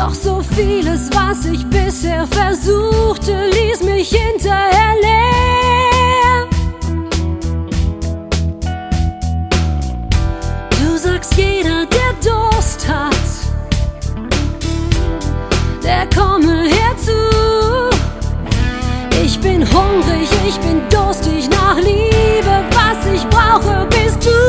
Doch so vieles, was ich bisher versuchte, ließ mich hinterher leer. Du sagst, jeder, der Durst hat, der komme herzu. Ich bin hungrig, ich bin durstig nach Liebe. Was ich brauche, bist du.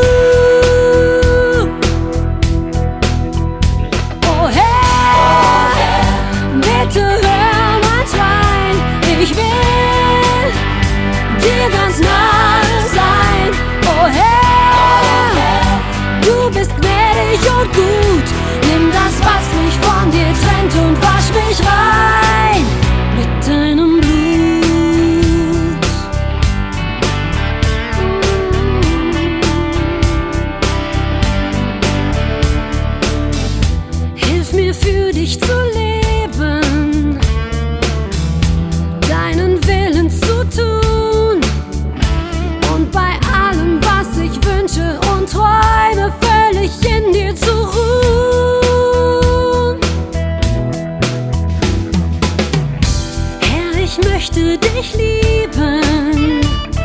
Oh Herr, bitte hör mein Schreien. Ich will dir ganz nahe sein. Oh Herr, du bist gnädig und gut. Nimm das, was mich von dir trennt, und wasch mich rein mit deinem Blut. Hilf mir, für dich zu leben, deinen Willen zu tun und bei allem, was ich wünsche und träume, völlig in dir zu ruhen. Herr, ich möchte dich lieben,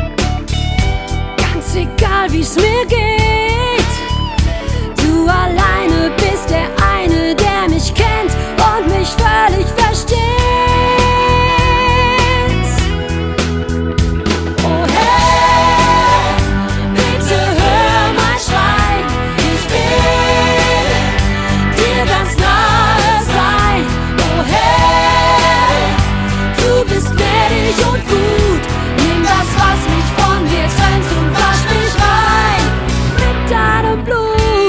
ganz egal wie's mir geht. Du alleine bist der eine, der mich kennt und mich völlig versteht. Oh Herr, bitte hör mein Schreien. Ich will dir ganz nahe sein. Oh Herr, du bist gnädig und gut. Nimm das, was mich von dir trennt, und wasch mich rein mit deinem Blut.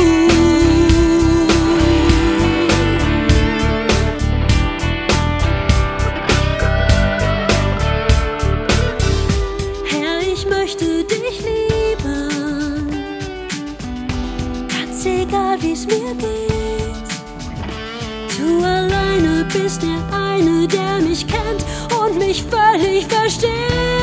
Herr, ich möchte dich lieben, ganz egal wie's mir geht. Du alleine bist der eine, der mich kennt und mich völlig versteht.